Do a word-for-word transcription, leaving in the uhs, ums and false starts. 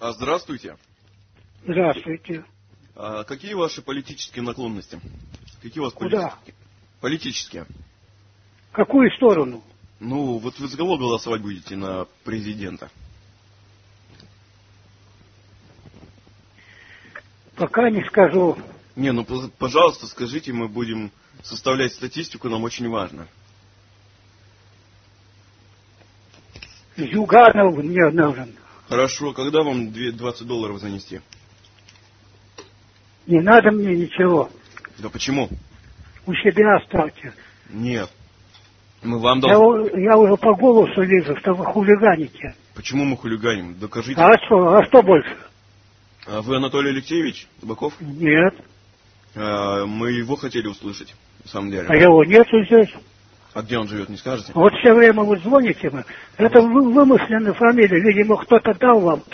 А, здравствуйте. Здравствуйте. А какие ваши политические наклонности? Какие у вас Куда? политические? Политические. Какую сторону? Ну, вот вы за кого голосовать будете на президента? Пока не скажу. Не, ну, пожалуйста, скажите, мы будем составлять статистику, нам очень важно. Зюганов мне нужен. Хорошо, когда вам двадцать долларов занести? Не надо мне ничего. Да почему? У себя оставьте. Нет. Мы вам Я, должны... я уже по голосу вижу, что вы хулиганите. Почему мы хулиганим? Докажите. А что, а что больше? А вы Анатолий Алексеевич Табаков? Нет. А, мы его хотели услышать, на самом деле. А его нету здесь. А где он живет, не скажете? Вот все время вы звоните, мы. Это вы- вымышленная фамилия. Видимо, кто-то дал вам.